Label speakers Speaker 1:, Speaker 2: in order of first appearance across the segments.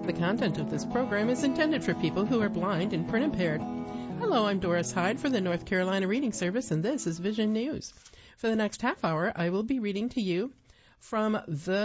Speaker 1: The content of this program is intended for people who are blind and print impaired. Hello, I'm Doris Hyde for the North Carolina Reading Service, and this is Vision News. For the next half hour, I will be reading to you from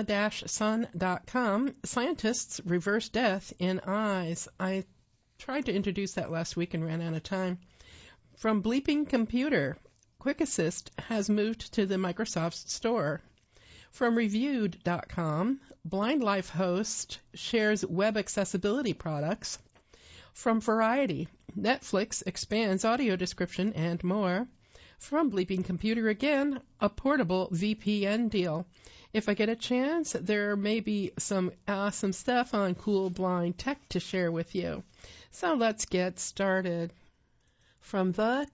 Speaker 1: the-sun.com, Scientists Reverse Death in Eyes. I tried to introduce that last week and ran out of time. From Bleeping Computer, Quick Assist has moved to the Microsoft Store. From Reviewed.com, Blind Life host shares web accessibility products. From Variety, Netflix expands audio description and more. From Bleeping Computer again, a portable VPN deal. If I get a chance, there may be some awesome stuff on cool blind tech to share with you. So let's get started. From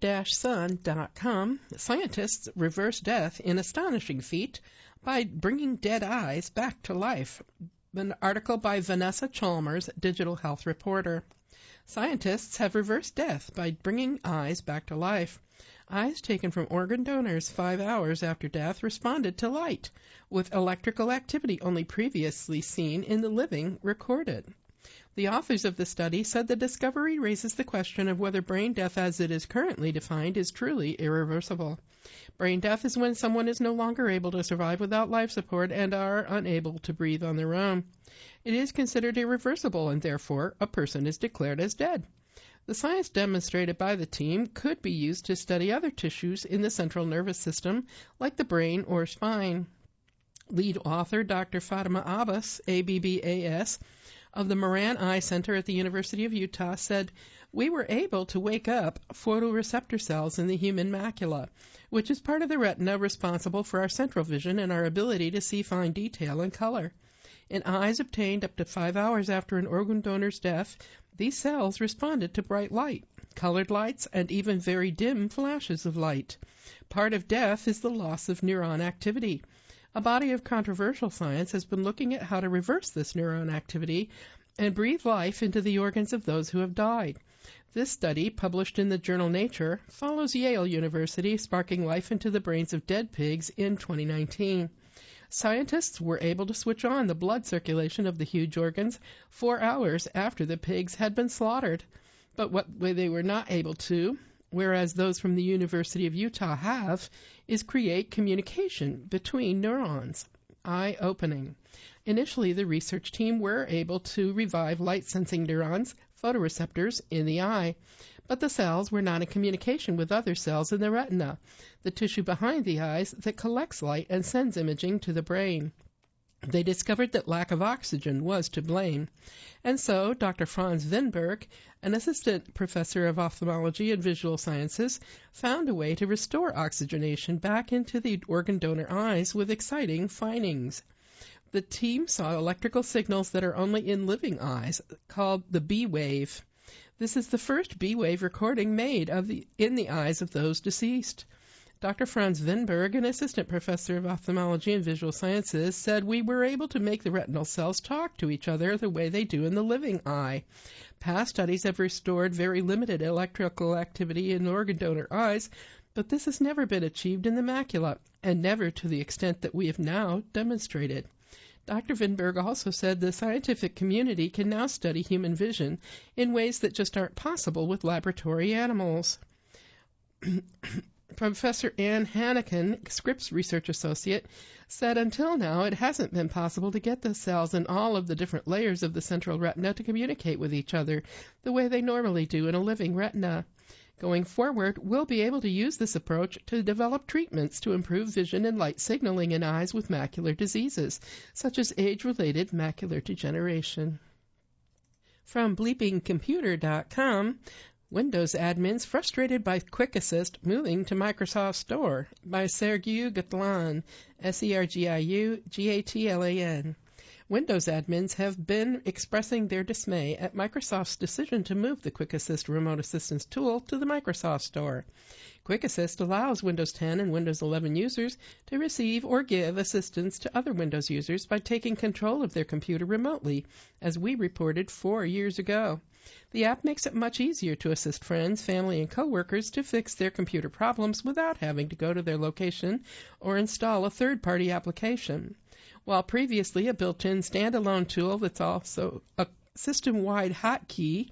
Speaker 1: the-sun.com, scientists reverse death in astonishing feat by bringing dead eyes back to life. An article by Vanessa Chalmers, digital health reporter. Scientists have reversed death by bringing eyes back to life. Eyes taken from organ donors 5 hours after death responded to light, with electrical activity only previously seen in the living recorded. The authors of the study said the discovery raises the question of whether brain death as it is currently defined is truly irreversible. Brain death is when someone is no longer able to survive without life support and are unable to breathe on their own. It is considered irreversible, and therefore a person is declared as dead. The science demonstrated by the team could be used to study other tissues in the central nervous system, like the brain or spine. Lead author Dr. Fatima Abbas, ABBAS, of the Moran Eye Center at the University of Utah said, "We were able to wake up photoreceptor cells in the human macula, which is part of the retina responsible for our central vision and our ability to see fine detail and color. In eyes obtained up to 5 hours after an organ donor's death, these cells responded to bright light, colored lights, and even very dim flashes of light. Part of death is the loss of neuron activity. A body of controversial science has been looking at how to reverse this neuron activity and breathe life into the organs of those who have died. This study, published in the journal Nature, follows Yale University sparking life into the brains of dead pigs in 2019. Scientists were able to switch on the blood circulation of the huge organs 4 hours after the pigs had been slaughtered. But what they were not able to, whereas those from the University of Utah have, is create communication between neurons. Eye-opening. Initially, the research team were able to revive light-sensing neurons, photoreceptors, in the eye, but the cells were not in communication with other cells in the retina, the tissue behind the eyes that collects light and sends imaging to the brain. They discovered that lack of oxygen was to blame. And so, Dr. Franz Winberg, an assistant professor of ophthalmology and visual sciences, found a way to restore oxygenation back into the organ donor eyes with exciting findings. The team saw electrical signals that are only in living eyes, called the B wave. This is the first B wave recording made in the eyes of those deceased. Dr. Franz Winberg, an assistant professor of ophthalmology and visual sciences, said we were able to make the retinal cells talk to each other the way they do in the living eye. Past studies have restored very limited electrical activity in organ donor eyes, but this has never been achieved in the macula, and never to the extent that we have now demonstrated. Dr. Winberg also said the scientific community can now study human vision in ways that just aren't possible with laboratory animals. Professor Ann Hannikin, Scripps Research Associate, said until now it hasn't been possible to get the cells in all of the different layers of the central retina to communicate with each other the way they normally do in a living retina. Going forward, we'll be able to use this approach to develop treatments to improve vision and light signaling in eyes with macular diseases, such as age-related macular degeneration. From bleepingcomputer.com, Windows admins frustrated by Quick Assist moving to Microsoft Store by Sergiu Gatlan, Sergiu Gatlan. Windows admins have been expressing their dismay at Microsoft's decision to move the Quick Assist remote assistance tool to the Microsoft Store. Quick Assist allows Windows 10 and Windows 11 users to receive or give assistance to other Windows users by taking control of their computer remotely, as we reported 4 years ago. The app makes it much easier to assist friends, family, and coworkers to fix their computer problems without having to go to their location or install a third-party application. While previously a built-in standalone tool that's also system-wide hotkey,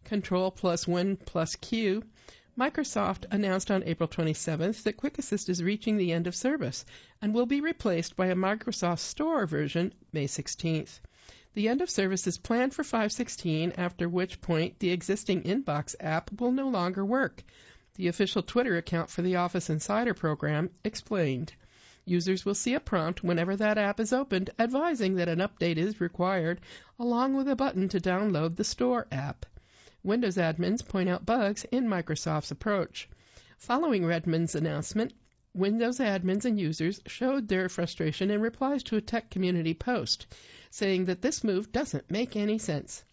Speaker 1: Control+Win+Q, Microsoft announced on April 27th that Quick Assist is reaching the end of service and will be replaced by a Microsoft Store version May 16th. The end of service is planned for 5/16, after which point the existing Inbox app will no longer work. The official Twitter account for the Office Insider program explained. Users will see a prompt whenever that app is opened advising that an update is required, along with a button to download the Store app. Windows admins point out bugs in Microsoft's approach. Following Redmond's announcement, Windows admins and users showed their frustration in replies to a tech community post, saying that this move doesn't make any sense.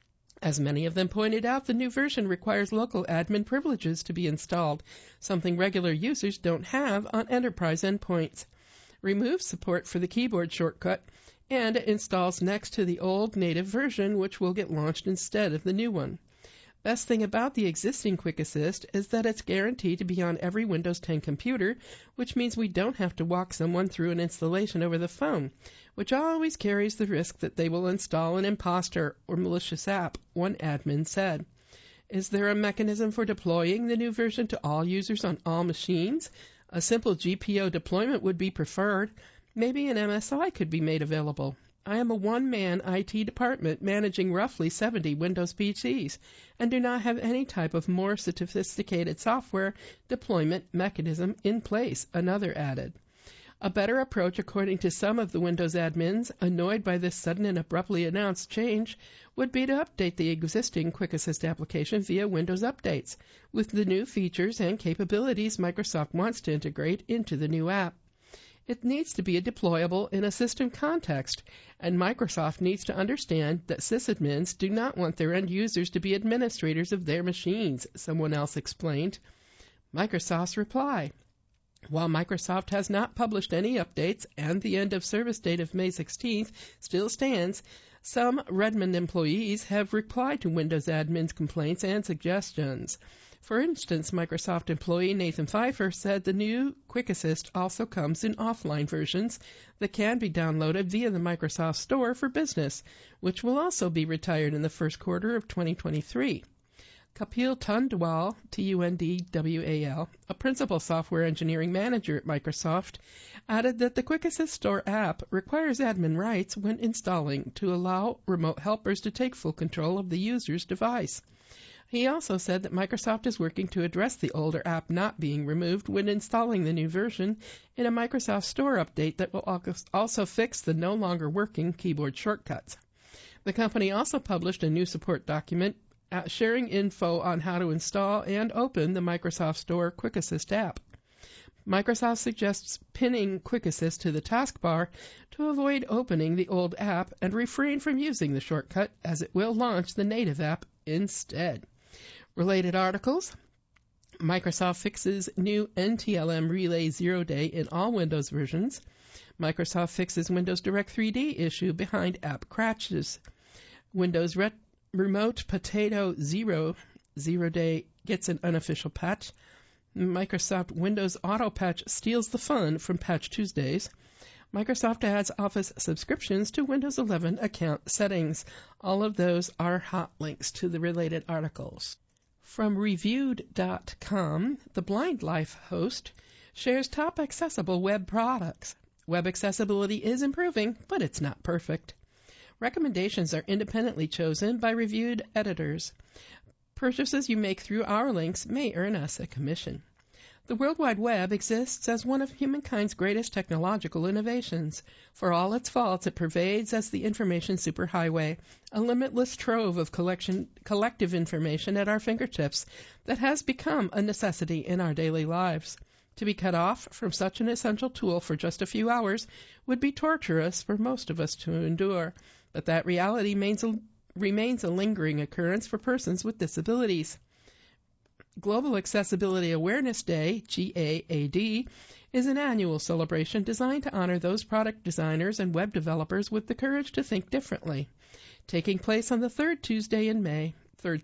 Speaker 1: As many of them pointed out, the new version requires local admin privileges to be installed, something regular users don't have on enterprise endpoints. Removes support for the keyboard shortcut and installs next to the old native version, which will get launched instead of the new one. Best thing about the existing Quick Assist is that it's guaranteed to be on every Windows 10 computer, which means we don't have to walk someone through an installation over the phone, which always carries the risk that they will install an imposter or malicious app, one admin said. Is there a mechanism for deploying the new version to all users on all machines? A simple GPO deployment would be preferred. Maybe an MSI could be made available. I am a one-man IT department managing roughly 70 Windows PCs and do not have any type of more sophisticated software deployment mechanism in place, another added. A better approach, according to some of the Windows admins annoyed by this sudden and abruptly announced change, would be to update the existing Quick Assist application via Windows updates with the new features and capabilities Microsoft wants to integrate into the new app. It needs to be deployable in a system context, and Microsoft needs to understand that sysadmins do not want their end users to be administrators of their machines, someone else explained. Microsoft's reply. While Microsoft has not published any updates and the end of service date of May 16th still stands, some Redmond employees have replied to Windows admins' complaints and suggestions. For instance, Microsoft employee Nathan Pfeiffer said the new Quick Assist also comes in offline versions that can be downloaded via the Microsoft Store for Business, which will also be retired in the first quarter of 2023. Kapil Tundwal, Tundwal, a principal software engineering manager at Microsoft, added that the Quick Assist Store app requires admin rights when installing to allow remote helpers to take full control of the user's device. He also said that Microsoft is working to address the older app not being removed when installing the new version in a Microsoft Store update that will also fix the no longer working keyboard shortcuts. The company also published a new support document sharing info on how to install and open the Microsoft Store Quick Assist app. Microsoft suggests pinning Quick Assist to the taskbar to avoid opening the old app and refrain from using the shortcut, as it will launch the native app instead. Related articles: Microsoft fixes new NTLM Relay 0 Day in all Windows versions. Microsoft fixes Windows Direct 3D issue behind app crashes. Windows Remote Potato 0 Day gets an unofficial patch. Microsoft Windows Auto Patch steals the fun from Patch Tuesdays. Microsoft adds Office subscriptions to Windows 11 account settings. All of those are hot links to the related articles. From Reviewed.com, the Blind Life host shares top accessible web products. Web accessibility is improving, but it's not perfect. Recommendations are independently chosen by reviewed editors. Purchases you make through our links may earn us a commission. The World Wide Web exists as one of humankind's greatest technological innovations. For all its faults, it pervades as the information superhighway, a limitless trove of collective information at our fingertips that has become a necessity in our daily lives. To be cut off from such an essential tool for just a few hours would be torturous for most of us to endure, but that reality remains a lingering occurrence for persons with disabilities. Global Accessibility Awareness Day, GAAD, is an annual celebration designed to honor those product designers and web developers with the courage to think differently. Taking place on the third Thursday in May,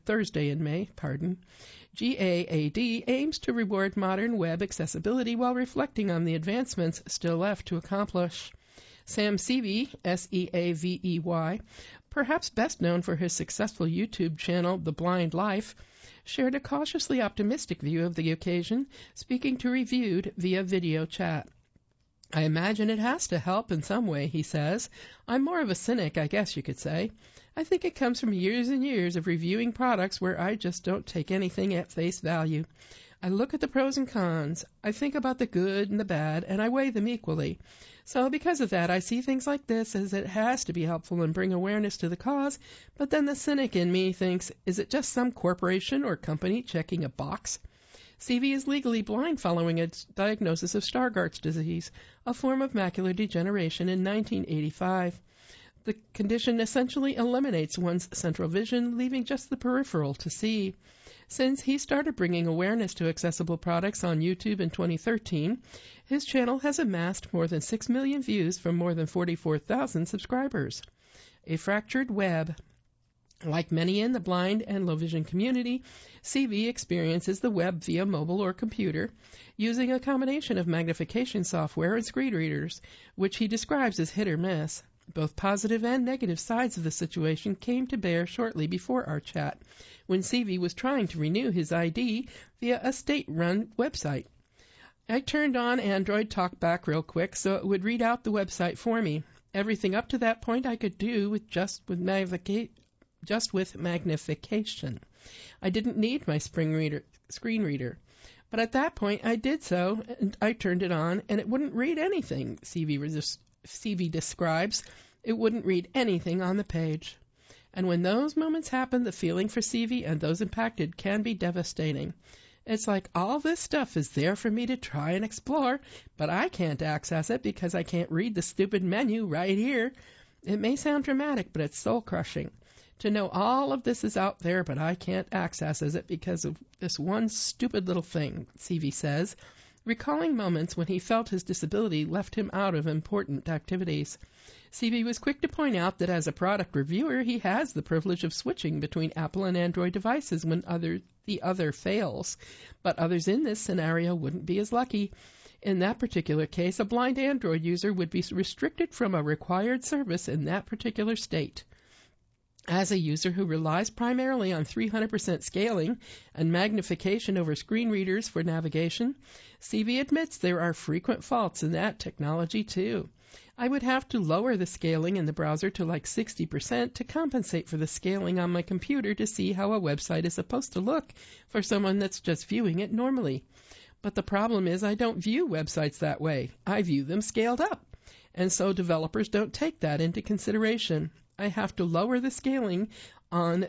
Speaker 1: GAAD aims to reward modern web accessibility while reflecting on the advancements still left to accomplish. Sam Seavey, Seavey, perhaps best known for his successful YouTube channel, The Blind Life, shared a cautiously optimistic view of the occasion, speaking to Reviewed via video chat. I imagine it has to help in some way, he says. I'm more of a cynic, I guess you could say. I think it comes from years and years of reviewing products where I just don't take anything at face value. I look at the pros and cons. I think about the good and the bad, and I weigh them equally. So because of that, I see things like this as it has to be helpful and bring awareness to the cause, but then the cynic in me thinks, is it just some corporation or company checking a box? CV is legally blind following a diagnosis of Stargardt's disease, a form of macular degeneration, in 1985. The condition essentially eliminates one's central vision, leaving just the peripheral to see. Since he started bringing awareness to accessible products on YouTube in 2013, his channel has amassed more than 6 million views from more than 44,000 subscribers. A fractured web. Like many in the blind and low vision community, CV experiences the web via mobile or computer, using a combination of magnification software and screen readers, which he describes as hit or miss. Both positive and negative sides of the situation came to bear shortly before our chat, when CV was trying to renew his ID via a state-run website. I turned on Android Talkback real quick so it would read out the website for me. Everything up to that point I could do with just with magnification. I didn't need my screen reader. But at that point I did so, and I turned it on, and it wouldn't read anything, CV describes. It wouldn't read anything on the page. And when those moments happen, the feeling for CV and those impacted can be devastating. It's like all this stuff is there for me to try and explore, but I can't access it because I can't read the stupid menu right here. It may sound dramatic, but it's soul-crushing. To know all of this is out there, but I can't access it because of this one stupid little thing, CV says, recalling moments when he felt his disability left him out of important activities. CV was quick to point out that as a product reviewer, he has the privilege of switching between Apple and Android devices when the other fails, but others in this scenario wouldn't be as lucky. In that particular case, a blind Android user would be restricted from a required service in that particular state. As a user who relies primarily on 300% scaling and magnification over screen readers for navigation, CV admits there are frequent faults in that technology too. I would have to lower the scaling in the browser to like 60% to compensate for the scaling on my computer to see how a website is supposed to look for someone that's just viewing it normally. But the problem is I don't view websites that way. I view them scaled up. And so developers don't take that into consideration. I have to lower the scaling on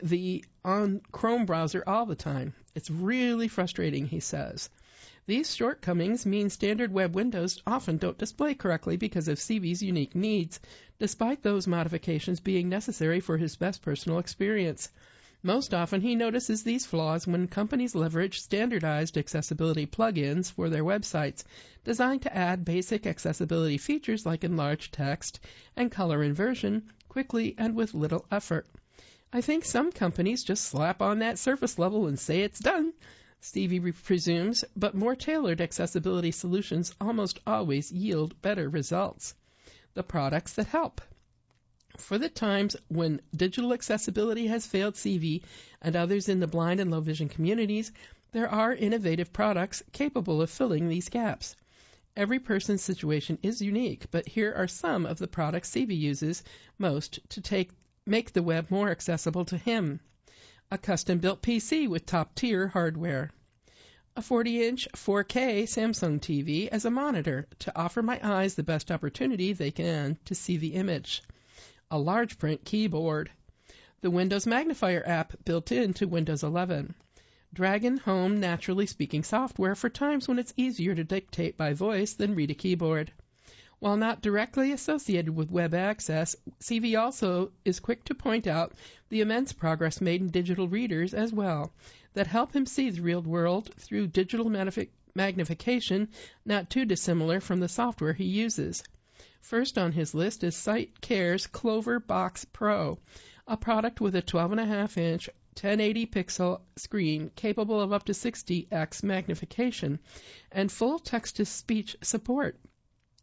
Speaker 1: Chrome browser all the time. It's really frustrating, he says. These shortcomings mean standard web windows often don't display correctly because of CV's unique needs, despite those modifications being necessary for his best personal experience. Most often he notices these flaws when companies leverage standardized accessibility plugins for their websites, designed to add basic accessibility features like enlarged text and color inversion, quickly and with little effort. I think some companies just slap on that surface level and say it's done, Stevie presumes, but more tailored accessibility solutions almost always yield better results. The products that help. For the times when digital accessibility has failed CV and others in the blind and low vision communities, there are innovative products capable of filling these gaps. Every person's situation is unique, but here are some of the products CV uses most to make the web more accessible to him. A custom-built PC with top-tier hardware. A 40-inch 4K Samsung TV as a monitor to offer my eyes the best opportunity they can to see the image. A large print keyboard. The Windows Magnifier app built into Windows 11. Dragon Home Naturally Speaking software for times when it's easier to dictate by voice than read a keyboard. While not directly associated with web access, CV also is quick to point out the immense progress made in digital readers as well that help him see the real world through digital magnification not too dissimilar from the software he uses. First on his list is SightCare's Clover Box Pro, a product with a 12.5-inch 1080-pixel screen capable of up to 60x magnification and full text-to-speech support.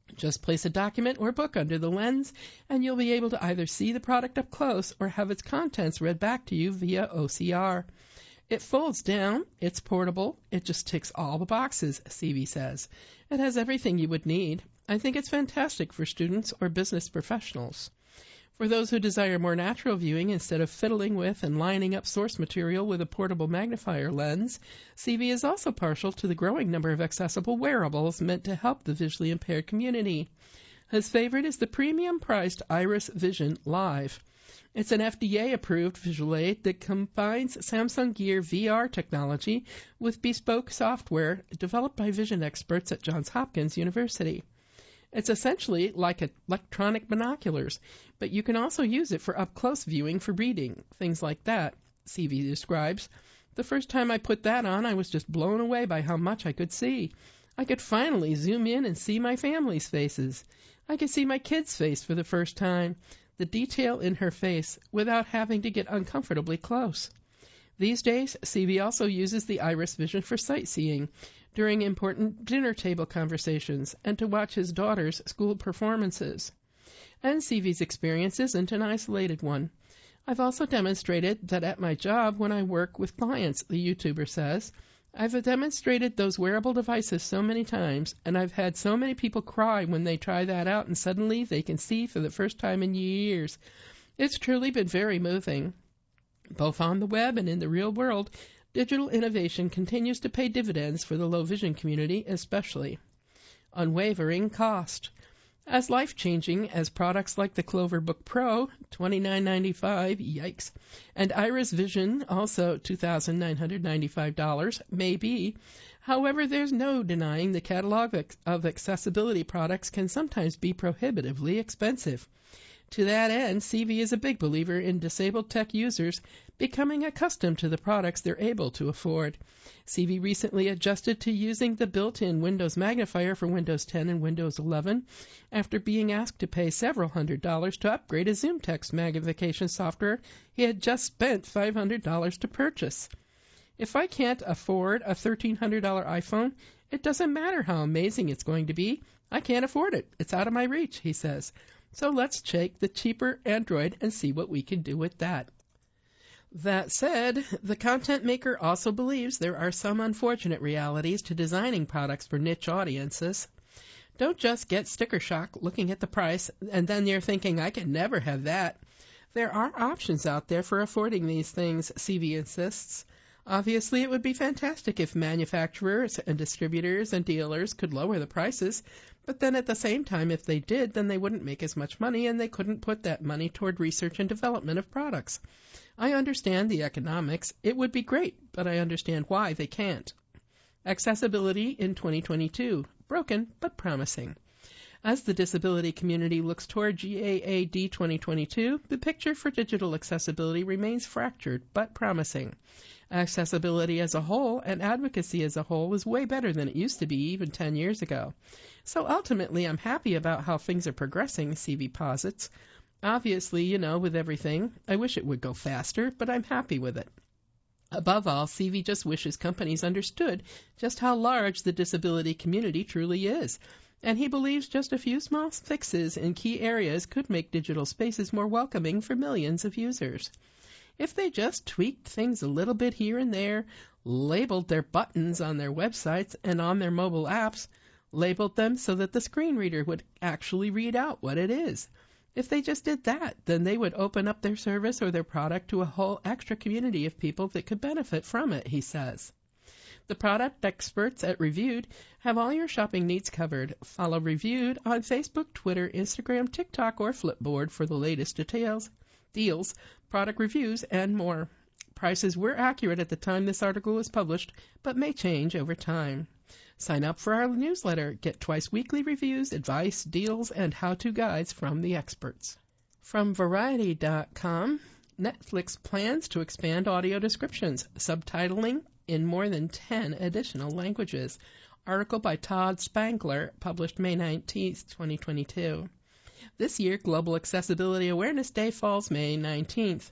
Speaker 1: Just place a document or book under the lens, and you'll be able to either see the product up close or have its contents read back to you via OCR. It folds down, it's portable, it just ticks all the boxes, CV says. It has everything you would need. I think it's fantastic for students or business professionals. For those who desire more natural viewing instead of fiddling with and lining up source material with a portable magnifier lens, CV is also partial to the growing number of accessible wearables meant to help the visually impaired community. His favorite is the premium-priced Iris Vision Live. It's an FDA-approved visual aid that combines Samsung Gear VR technology with bespoke software developed by vision experts at Johns Hopkins University. It's essentially like electronic binoculars, but you can also use it for up-close viewing for reading, things like that, CV describes. The first time I put that on, I was just blown away by how much I could see. I could finally zoom in and see my family's faces. I could see my kid's face for the first time, the detail in her face, without having to get uncomfortably close. These days, CV also uses the Iris Vision for sightseeing, during important dinner table conversations, and to watch his daughter's school performances. And CV's experience isn't an isolated one. I've also demonstrated that at my job when I work with clients, the YouTuber says. I've demonstrated those wearable devices so many times, and I've had so many people cry when they try that out and suddenly they can see for the first time in years. It's truly been very moving. Both on the web and in the real world, digital innovation continues to pay dividends for the low vision community especially. Unwavering cost. As life-changing as products like the Cloverbook Pro, $29.95, yikes, and Iris Vision, also $2,995, may be, however, there's no denying the catalog of accessibility products can sometimes be prohibitively expensive. To that end, CV is a big believer in disabled tech users becoming accustomed to the products they're able to afford. CV recently adjusted to using the built-in Windows magnifier for Windows 10 and Windows 11 after being asked to pay several $100s to upgrade a ZoomText magnification software he had just spent $500 to purchase. If I can't afford a $1,300 iPhone, it doesn't matter how amazing it's going to be. I can't afford it. It's out of my reach, he says. So let's take the cheaper Android and see what we can do with that. That said, the content maker also believes there are some unfortunate realities to designing products for niche audiences. Don't just get sticker shock looking at the price and then you're thinking, I can never have that. There are options out there for affording these things, CV insists. Obviously, it would be fantastic if manufacturers and distributors and dealers could lower the prices, but then at the same time, if they did, then they wouldn't make as much money and they couldn't put that money toward research and development of products. I understand the economics. It would be great, but I understand why they can't. Accessibility in 2022. Broken, but promising. As the disability community looks toward GAAD 2022, the picture for digital accessibility remains fractured, but promising. Accessibility as a whole and advocacy as a whole is way better than it used to be even 10 years ago. So ultimately, I'm happy about how things are progressing, CV posits. Obviously, with everything, I wish it would go faster, but I'm happy with it. Above all, CV just wishes companies understood just how large the disability community truly is, and he believes just a few small fixes in key areas could make digital spaces more welcoming for millions of users. If they just tweaked things a little bit here and there, labeled their buttons on their websites and on their mobile apps, labeled them so that the screen reader would actually read out what it is. If they just did that, then they would open up their service or their product to a whole extra community of people that could benefit from it, he says. The product experts at Reviewed have all your shopping needs covered. Follow Reviewed on Facebook, Twitter, Instagram, TikTok, or Flipboard for the latest details, deals, product reviews, and more. Prices were accurate at the time this article was published, but may change over time. Sign up for our newsletter. Get twice weekly reviews, advice, deals, and how-to guides from the experts. From Variety.com, Netflix plans to expand audio descriptions, subtitling in more than 10 additional languages. Article by Todd Spangler, published May 19, 2022. This year, Global Accessibility Awareness Day falls May 19th.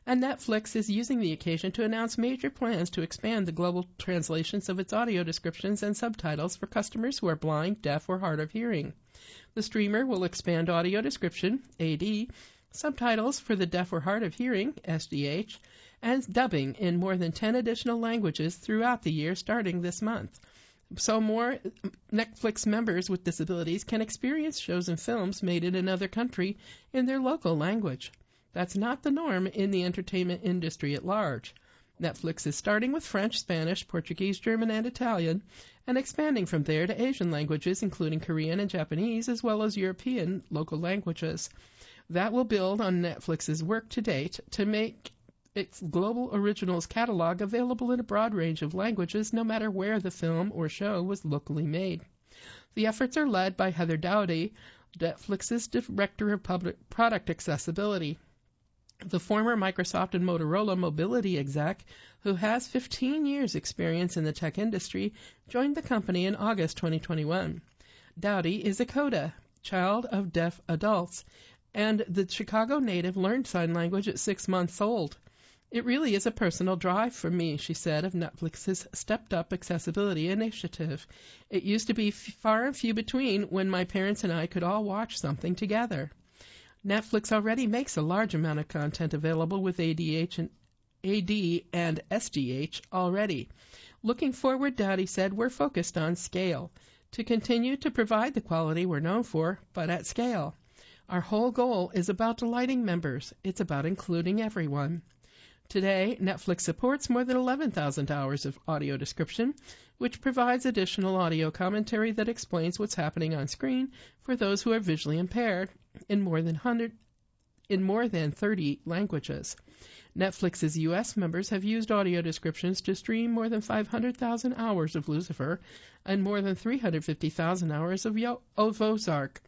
Speaker 1: and Netflix is using the occasion to announce major plans to expand the global translations of its audio descriptions and subtitles for customers who are blind, deaf, or hard of hearing. The streamer will expand audio description, AD, subtitles for the deaf or hard of hearing, SDH, and dubbing in more than 10 additional languages throughout the year starting this month. So more Netflix members with disabilities can experience shows and films made in another country in their local language. That's not the norm in the entertainment industry at large. Netflix is starting with French, Spanish, Portuguese, German, and Italian, and expanding from there to Asian languages, including Korean and Japanese, as well as European local languages. That will build on Netflix's work to date to make its global originals catalog available in a broad range of languages, no matter where the film or show was locally made. The efforts are led by Heather Dowdy, Netflix's Director of Product Accessibility. The former Microsoft and Motorola mobility exec, who has 15 years' experience in the tech industry, joined the company in August 2021. Dowdy is a CODA, child of deaf adults, and the Chicago native learned sign language at 6 months old. It really is a personal drive for me, she said of Netflix's stepped-up accessibility initiative. It used to be far and few between when my parents and I could all watch something together. Netflix already makes a large amount of content available with AD and SDH already. Looking forward, Dowdy said, we're focused on scale, to continue to provide the quality we're known for, but at scale. Our whole goal is about delighting members. It's about including everyone. Today, Netflix supports more than 11,000 hours of audio description, which provides additional audio commentary that explains what's happening on screen for those who are visually impaired in more than 30 languages. Netflix's U.S. members have used audio descriptions to stream more than 500,000 hours of Lucifer and more than 350,000 hours of Ozark.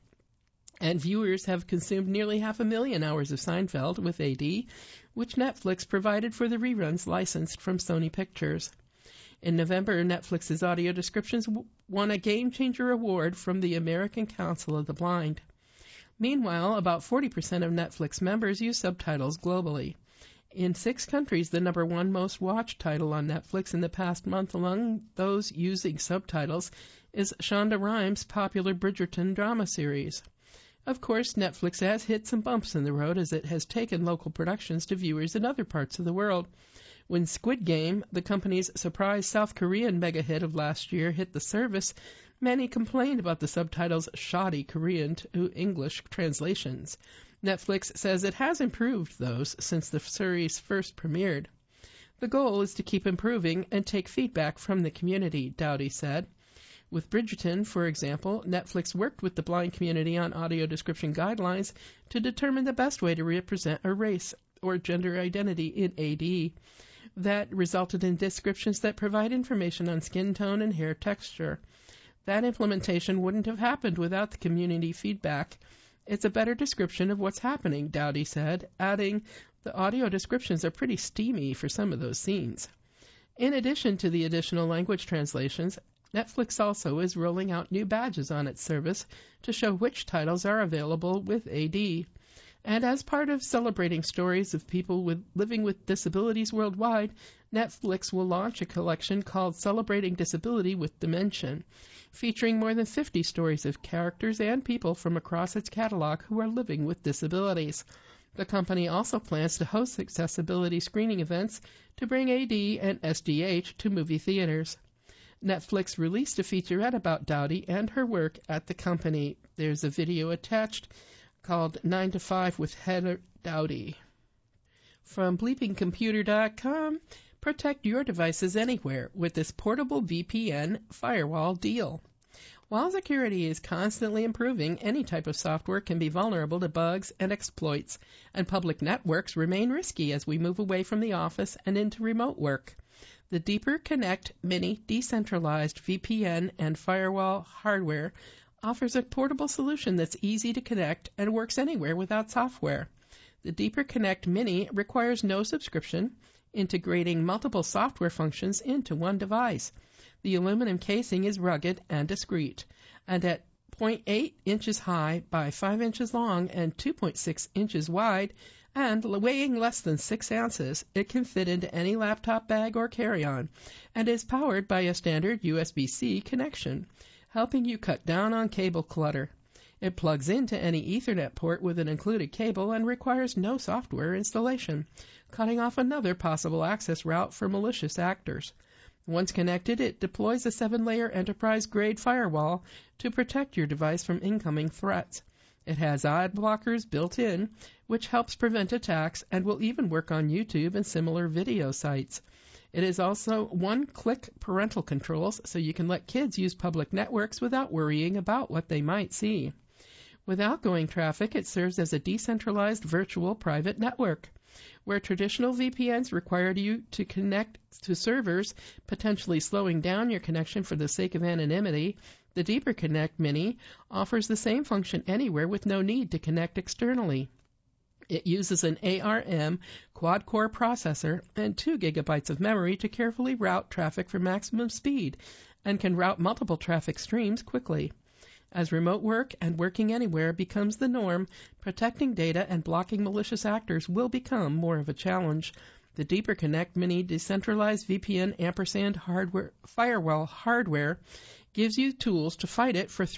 Speaker 1: And viewers have consumed nearly 500,000 hours of Seinfeld with AD, which Netflix provided for the reruns licensed from Sony Pictures. In November, Netflix's audio descriptions won a Game Changer Award from the American Council of the Blind. Meanwhile, about 40% of Netflix members use subtitles globally. In 6 countries, the number 1 most watched title on Netflix in the past month among those using subtitles is Shonda Rhimes' popular Bridgerton drama series. Of course, Netflix has hit some bumps in the road as it has taken local productions to viewers in other parts of the world. When Squid Game, the company's surprise South Korean mega hit of last year, hit the service, many complained about the subtitles' shoddy Korean to English translations. Netflix says it has improved those since the series first premiered. The goal is to keep improving and take feedback from the community, Dowdy said. With Bridgerton, for example, Netflix worked with the blind community on audio description guidelines to determine the best way to represent a race or gender identity in AD. That resulted in descriptions that provide information on skin tone and hair texture. That implementation wouldn't have happened without the community feedback. It's a better description of what's happening, Dowdy said, adding, the audio descriptions are pretty steamy for some of those scenes. In addition to the additional language translations, Netflix also is rolling out new badges on its service to show which titles are available with AD. And as part of celebrating stories of people living with disabilities worldwide, Netflix will launch a collection called Celebrating Disability with Dimension, featuring more than 50 stories of characters and people from across its catalog who are living with disabilities. The company also plans to host accessibility screening events to bring AD and SDH to movie theaters. Netflix released a featurette about Dowdy and her work at the company. There's a video attached called 9 to 5 with Heather Dowdy. From bleepingcomputer.com, protect your devices anywhere with this portable VPN firewall deal. While security is constantly improving, any type of software can be vulnerable to bugs and exploits, and public networks remain risky as we move away from the office and into remote work. The Deeper Connect Mini decentralized VPN and firewall hardware offers a portable solution that's easy to connect and works anywhere without software. The Deeper Connect Mini requires no subscription, integrating multiple software functions into one device. The aluminum casing is rugged and discreet, and at 0.8 inches high by 5 inches long and 2.6 inches wide, and weighing less than 6 ounces, it can fit into any laptop bag or carry-on, and is powered by a standard USB-C connection, helping you cut down on cable clutter. It plugs into any Ethernet port with an included cable and requires no software installation, cutting off another possible access route for malicious actors. Once connected, it deploys a 7-layer enterprise-grade firewall to protect your device from incoming threats. It has ad blockers built in, which helps prevent attacks and will even work on YouTube and similar video sites. It is also one-click parental controls, so you can let kids use public networks without worrying about what they might see. With outgoing traffic, it serves as a decentralized virtual private network. Where traditional VPNs required you to connect to servers, potentially slowing down your connection for the sake of anonymity, the Deeper Connect Mini offers the same function anywhere with no need to connect externally. It uses an ARM quad-core processor and 2 gigabytes of memory to carefully route traffic for maximum speed and can route multiple traffic streams quickly. As remote work and working anywhere becomes the norm, protecting data and blocking malicious actors will become more of a challenge. The Deeper Connect Mini decentralized VPN firewall hardware gives you tools to fight it for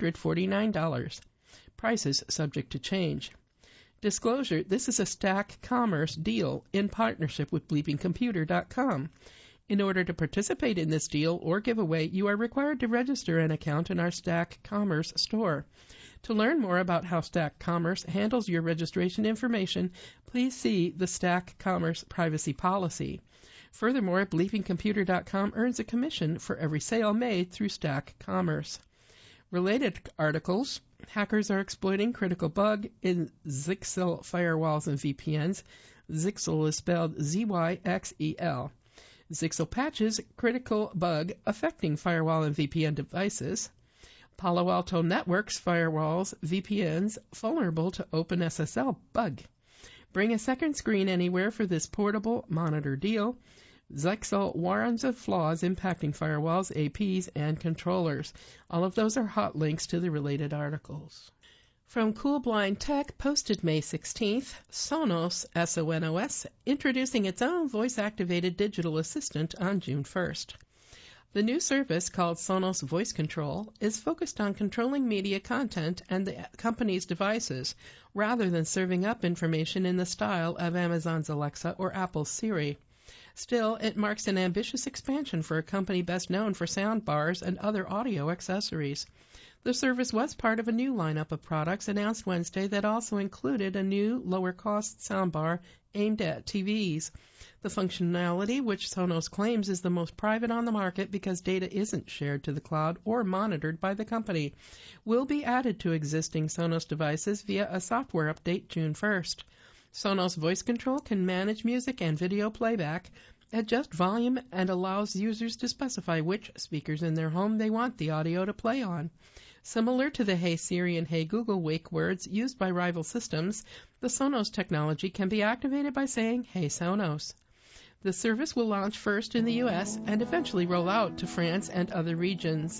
Speaker 1: $349. Prices subject to change. Disclosure, this is a Stack Commerce deal in partnership with bleepingcomputer.com. In order to participate in this deal or giveaway, you are required to register an account in our Stack Commerce store. To learn more about how Stack Commerce handles your registration information, please see the Stack Commerce privacy policy. Furthermore, bleepingcomputer.com earns a commission for every sale made through Stack Commerce. Related articles, hackers are exploiting critical bug in Zyxel firewalls and VPNs. Zyxel is spelled Z-Y-X-E-L. Zyxel patches critical bug affecting firewall and VPN devices. Palo Alto Networks firewalls VPNs vulnerable to OpenSSL bug. Bring a second screen anywhere for this portable monitor deal. Zyxel warns of flaws impacting firewalls, APs, and controllers. All of those are hot links to the related articles. From Cool Blind Tech, posted May 16th, Sonos, S-O-N-O-S, introducing its own voice-activated digital assistant on June 1st. The new service, called Sonos Voice Control, is focused on controlling media content and the company's devices, rather than serving up information in the style of Amazon's Alexa or Apple's Siri. Still, it marks an ambitious expansion for a company best known for sound bars and other audio accessories. The service was part of a new lineup of products announced Wednesday that also included a new, lower-cost soundbar aimed at TVs. The functionality, which Sonos claims is the most private on the market because data isn't shared to the cloud or monitored by the company, will be added to existing Sonos devices via a software update June 1st. Sonos Voice Control can manage music and video playback, adjust volume, and allows users to specify which speakers in their home they want the audio to play on. Similar to the Hey Siri and Hey Google wake words used by rival systems, the Sonos technology can be activated by saying, Hey Sonos. The service will launch first in the U.S. and eventually roll out to France and other regions.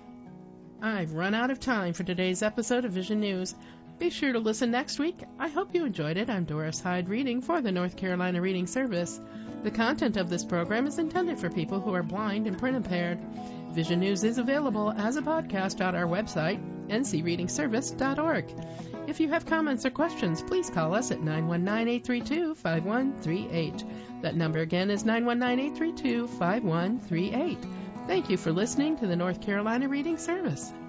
Speaker 1: I've run out of time for today's episode of Vision News. Be sure to listen next week. I hope you enjoyed it. I'm Doris Hyde reading for the North Carolina Reading Service. The content of this program is intended for people who are blind and print impaired. Vision News is available as a podcast on our website, ncreadingservice.org. If you have comments or questions, please call us at 919-832-5138. That number again is 919-832-5138. Thank you for listening to the North Carolina Reading Service.